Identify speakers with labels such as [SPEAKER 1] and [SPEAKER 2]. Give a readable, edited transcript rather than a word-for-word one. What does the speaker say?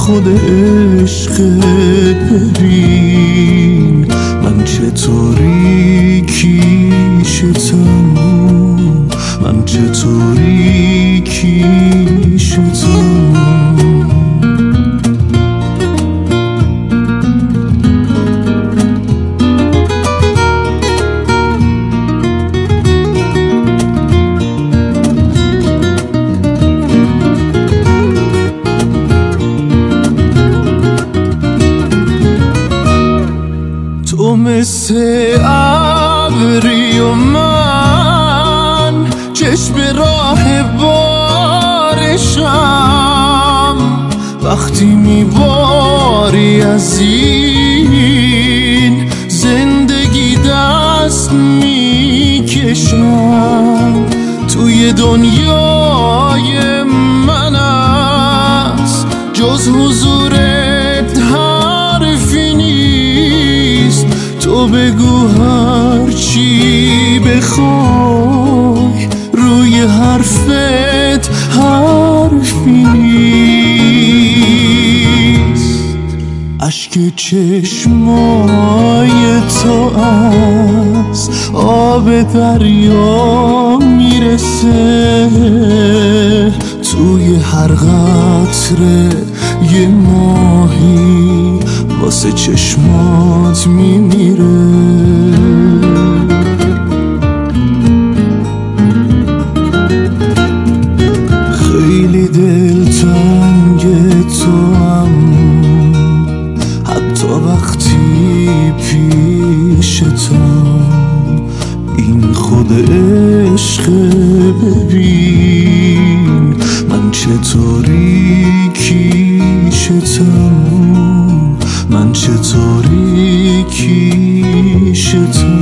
[SPEAKER 1] خود عشق ببین من چطوری کیشتم، من چطوری کیشتم. تو مثل ابری و من چشم راه بارشم، وقتی میباری از این زندگی دست میکشم. توی دنیای من است جز حضورت حرفی نیست. تو بگو هر چی بخوای روی حرفت حرفی نیست. اشک چشمای تو از آب دریا میرسه، توی هر قطره یه ماهی واسه چشمات میمیره. خیلی دلتنگ تو هم حتی وقتی پیشتم. این خود عشق ببین من چطوری کیشتم، من چطوری کیشتم.